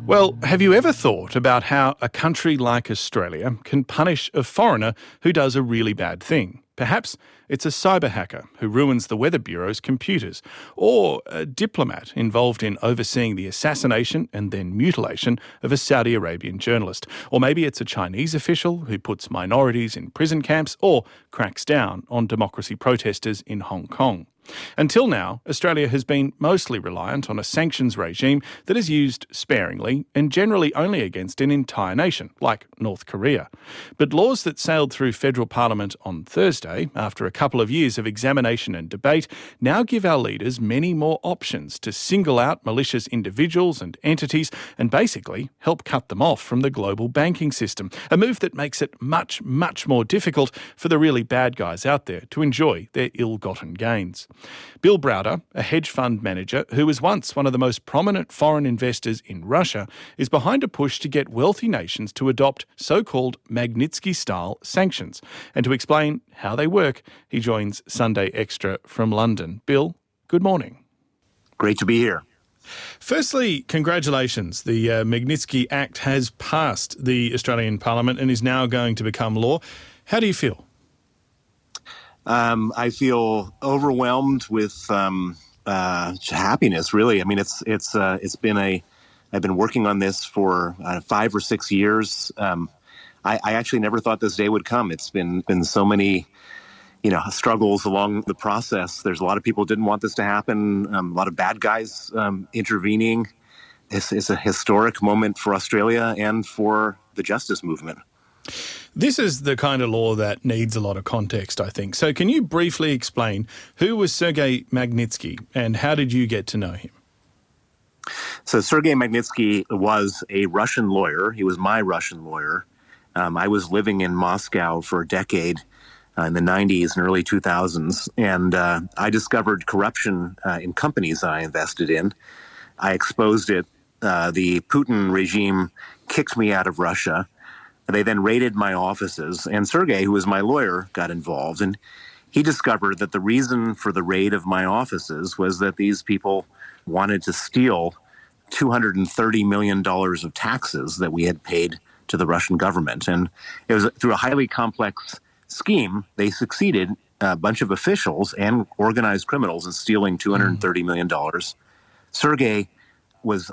Well, have you ever thought about how a country like Australia can punish a foreigner who does a really bad thing? Perhaps it's a cyber hacker who ruins the Weather Bureau's computers, or a diplomat involved in overseeing the assassination and then mutilation of a Saudi Arabian journalist. Or maybe it's a Chinese official who puts minorities in prison camps or cracks down on democracy protesters in Hong Kong. Until now, Australia has been mostly reliant on a sanctions regime that is used sparingly and generally only against an entire nation, like North Korea. But laws that sailed through federal parliament on Thursday, after a couple of years of examination and debate, now give our leaders many more options to single out malicious individuals and entities and basically help cut them off from the global banking system, a move that makes it much, much more difficult for the really bad guys out there to enjoy their ill-gotten gains. Bill Browder, a hedge fund manager who was once one of the most prominent foreign investors in Russia, is behind a push to get wealthy nations to adopt so-called Magnitsky-style sanctions. And to explain how they work, he joins Sunday Extra from London. Bill, good morning. Great to be here. Firstly, congratulations. The Magnitsky Act has passed the Australian Parliament and is now going to become law. How do you feel? I feel overwhelmed with happiness. Really, I mean, it's been I've been working on this for 5 or 6 years. I actually never thought this day would come. It's been so many, struggles along the process. There's a lot of people who didn't want this to happen. A lot of bad guys intervening. It's a historic moment for Australia and for the justice movement. This is the kind of law that needs a lot of context, I think. So can you briefly explain who was Sergei Magnitsky and how did you get to know him? So Sergei Magnitsky was a Russian lawyer. He was my Russian lawyer. I was living in Moscow for a decade in the 90s and early 2000s, and I discovered corruption in companies I invested in. I exposed it. The Putin regime kicked me out of Russia. They then raided my offices, and Sergei, who was my lawyer, got involved. And he discovered that the reason for the raid of my offices was that these people wanted to steal $230 million of taxes that we had paid to the Russian government. And it was through a highly complex scheme. They succeeded, a bunch of officials and organized criminals, in stealing $230 million. Sergei was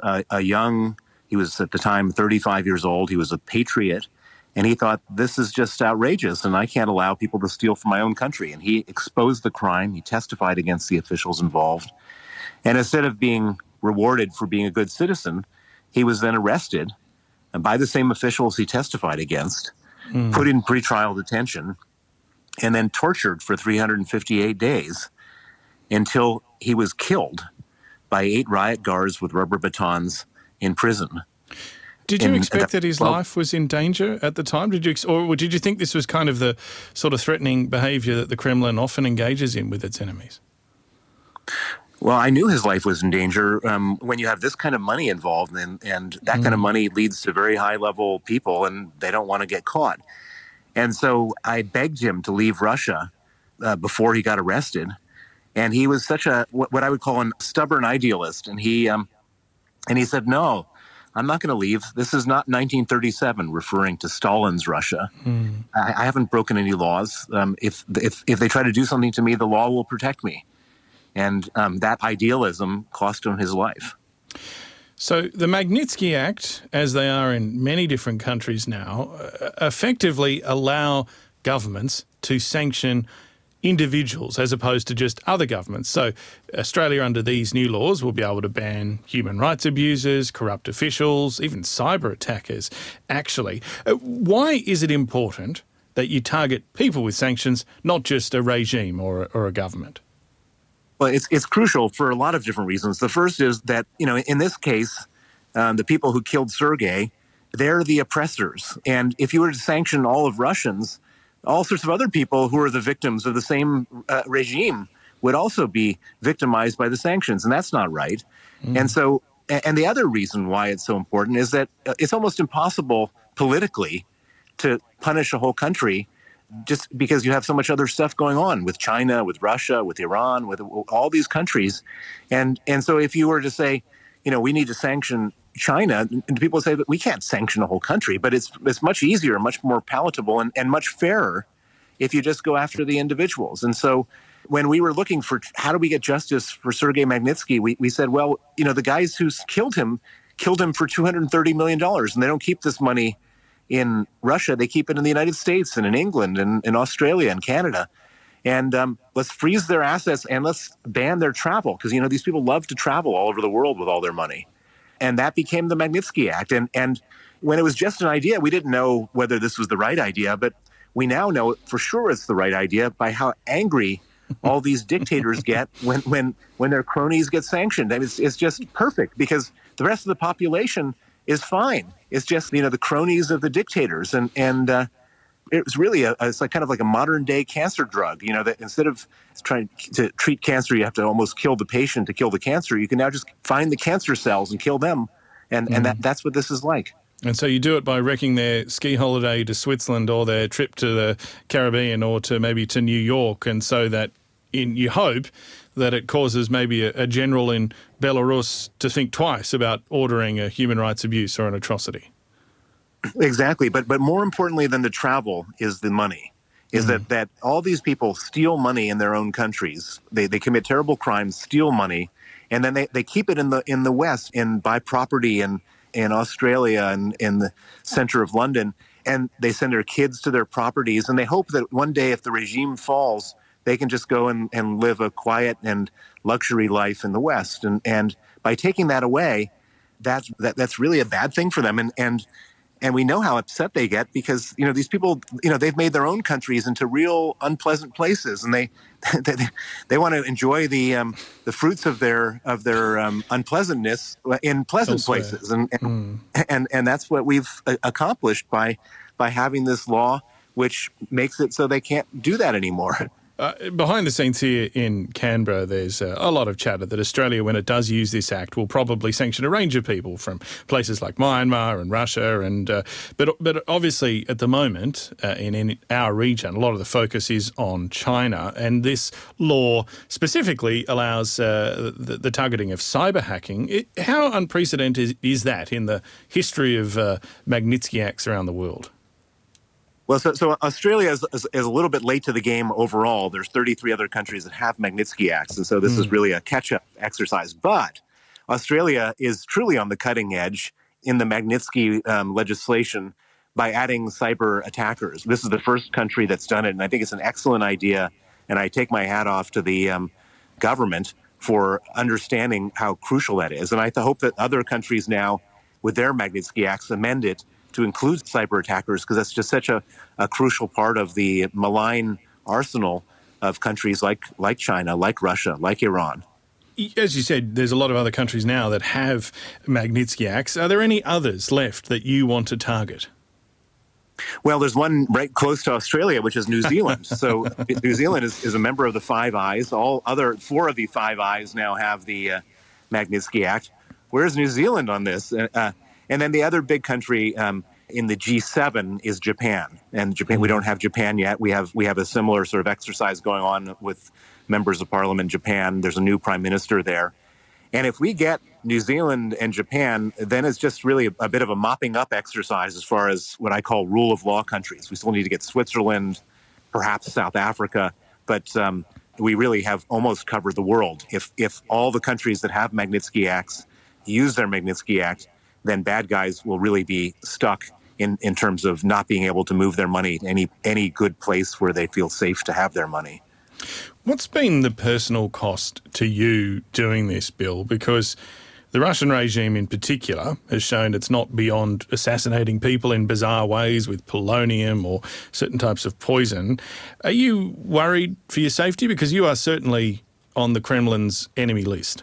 he was at the time 35 years old. He was a patriot. And he thought, this is just outrageous, and I can't allow people to steal from my own country. And he exposed the crime. He testified against the officials involved. And instead of being rewarded for being a good citizen, he was then arrested by the same officials he testified against, put in pretrial detention, and then tortured for 358 days until he was killed by 8 riot guards with rubber batons in prison. Did you expect that his life was in danger at the time? Did you think this was kind of the sort of threatening behaviour that the Kremlin often engages in with its enemies? Well, I knew his life was in danger. When you have this kind of money involved, and that kind of money leads to very high-level people, and they don't want to get caught. And so I begged him to leave Russia before he got arrested. And he was such what I would call a stubborn idealist. And he said, no, I'm not going to leave. This is not 1937, referring to Stalin's Russia. I haven't broken any laws. If they try to do something to me, the law will protect me. And that idealism cost him his life. So the Magnitsky Act, as they are in many different countries now, effectively allow governments to sanction individuals as opposed to just other governments. So Australia, under these new laws, will be able to ban human rights abusers, corrupt officials, even cyber attackers, actually. Why is it important that you target people with sanctions, not just a regime or a government? Well, it's crucial for a lot of different reasons. The first is that, in this case, the people who killed Sergei, they're the oppressors. And if you were to sanction all of Russians, all sorts of other people who are the victims of the same regime would also be victimized by the sanctions, and that's not right. And so, and the other reason why it's so important is that it's almost impossible politically to punish a whole country just because you have so much other stuff going on with China, with Russia, with Iran, with all these countries. And so if you were to say, we need to sanction China, and people say that we can't sanction a whole country, but it's much easier, much more palatable, and much fairer if you just go after the individuals. And so when we were looking for how do we get justice for Sergei Magnitsky, we said, well, the guys who killed him for $230 million, and they don't keep this money in Russia. They keep it in the United States and in England and in Australia and Canada. And let's freeze their assets and let's ban their travel, because, these people love to travel all over the world with all their money. And that became the Magnitsky Act. And when it was just an idea, we didn't know whether this was the right idea, but we now know for sure it's the right idea by how angry all these dictators get when their cronies get sanctioned. And it's just perfect, because the rest of the population is fine. It's just, the cronies of the dictators. And it was really it's like kind of like a modern day cancer drug, that instead of trying to treat cancer, you have to almost kill the patient to kill the cancer. You can now just find the cancer cells and kill them. And that's what this is like. And so you do it by wrecking their ski holiday to Switzerland or their trip to the Caribbean or maybe to New York. And so that you hope that it causes maybe a general in Belarus to think twice about ordering a human rights abuse or an atrocity. Exactly. But more importantly than the travel is the money, is that all these people steal money in their own countries. They commit terrible crimes, steal money, and then they keep it in the West and buy property in Australia and in the center of London. And they send their kids to their properties. And they hope that one day, if the regime falls, they can just go and live a quiet and luxury life in the West. And by taking that away, that's really a bad thing for them. And we know how upset they get, because these people, they've made their own countries into real unpleasant places, and they want to enjoy the fruits of their unpleasantness in pleasant places, and that's what we've accomplished by having this law, which makes it so they can't do that anymore. Behind the scenes here in Canberra, there's a lot of chatter that Australia, when it does use this act, will probably sanction a range of people from places like Myanmar and Russia. But obviously, at the moment, in our region, a lot of the focus is on China. And this law specifically allows the targeting of cyber hacking. How unprecedented is that in the history of Magnitsky Acts around the world? Well, so Australia is a little bit late to the game overall. There's 33 other countries that have Magnitsky Acts, and so this is really a catch-up exercise. But Australia is truly on the cutting edge in the Magnitsky legislation by adding cyber attackers. This is the first country that's done it, and I think it's an excellent idea, and I take my hat off to the government for understanding how crucial that is. And I hope that other countries now, with their Magnitsky Acts, amend it to include cyber attackers, because that's just such a crucial part of the malign arsenal of countries like China, like Russia, like Iran. As you said, there's a lot of other countries now that have Magnitsky Acts. Are there any others left that you want to target? Well, there's one right close to Australia, which is New Zealand. So New Zealand is a member of the Five Eyes. All other four of the Five Eyes now have the Magnitsky Act. Where's New Zealand on this? And then the other big country in the G7 is Japan. And Japan, we don't have Japan yet. We have a similar sort of exercise going on with members of parliament in Japan. There's a new prime minister there. And if we get New Zealand and Japan, then it's just really a bit of a mopping up exercise as far as what I call rule of law countries. We still need to get Switzerland, perhaps South Africa, but we really have almost covered the world. If all the countries that have Magnitsky Acts use their Magnitsky Act, then bad guys will really be stuck in terms of not being able to move their money to any good place where they feel safe to have their money. What's been the personal cost to you doing this, Bill? Because the Russian regime in particular has shown it's not beyond assassinating people in bizarre ways with polonium or certain types of poison. Are you worried for your safety? Because you are certainly on the Kremlin's enemy list.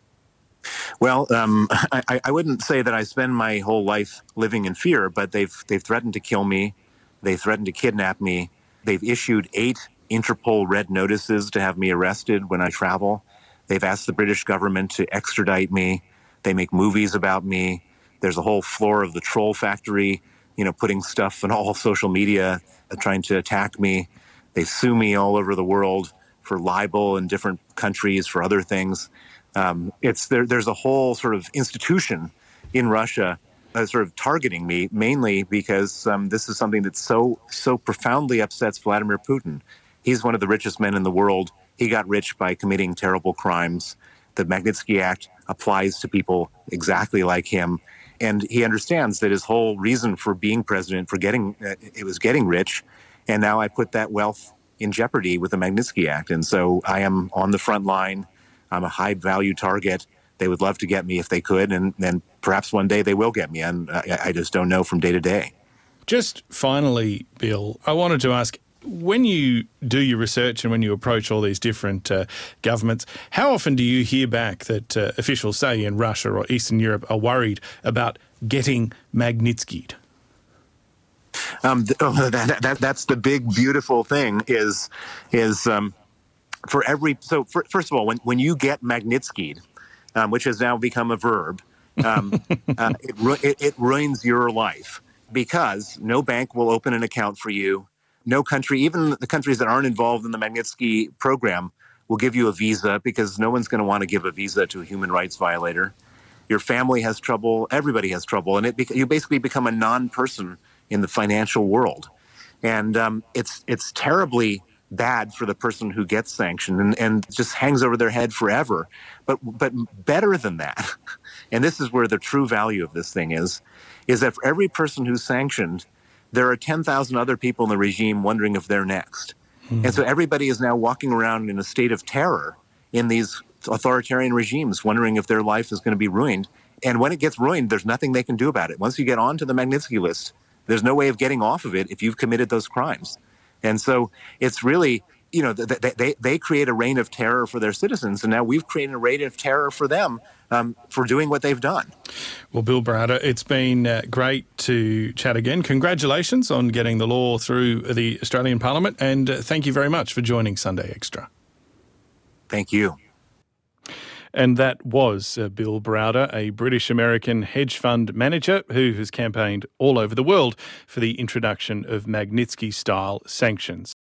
Well, I wouldn't say that I spend my whole life living in fear, but they've threatened to kill me. They threatened to kidnap me. They've issued 8 Interpol red notices to have me arrested when I travel. They've asked the British government to extradite me. They make movies about me. There's a whole floor of the troll factory, putting stuff on all social media, trying to attack me. They sue me all over the world for libel in different countries, for other things. There's a whole sort of institution in Russia sort of targeting me, mainly because this is something that so profoundly upsets Vladimir Putin. He's one of the richest men in the world. He got rich by committing terrible crimes. The Magnitsky Act applies to people exactly like him. And he understands that his whole reason for being president, for getting rich. And now I put that wealth in jeopardy with the Magnitsky Act. And so I am on the front line. I'm a high value target. They would love to get me if they could. And perhaps one day they will get me. And I just don't know from day to day. Just finally, Bill, I wanted to ask, when you do your research and when you approach all these different governments, how often do you hear back that officials, say in Russia or Eastern Europe, are worried about getting Magnitsky'd? That's the big, beautiful thing is for every... So first of all, when you get Magnitsky'd, which has now become a verb, it ruins your life because no bank will open an account for you. No country, even the countries that aren't involved in the Magnitsky program, will give you a visa because no one's going to want to give a visa to a human rights violator. Your family has trouble. Everybody has trouble. And you basically become a non-person in the financial world. And it's terribly bad for the person who gets sanctioned and just hangs over their head forever. But better than that, and this is where the true value of this thing is that for every person who's sanctioned, there are 10,000 other people in the regime wondering if they're next. And so everybody is now walking around in a state of terror in these authoritarian regimes, wondering if their life is going to be ruined. And when it gets ruined, there's nothing they can do about it. Once you get onto the Magnitsky list, there's no way of getting off of it if you've committed those crimes. And so it's really, they create a reign of terror for their citizens, and now we've created a reign of terror for them for doing what they've done. Well, Bill Browder, it's been great to chat again. Congratulations on getting the law through the Australian Parliament, and thank you very much for joining Sunday Extra. Thank you. And that was Bill Browder, a British-American hedge fund manager who has campaigned all over the world for the introduction of Magnitsky-style sanctions.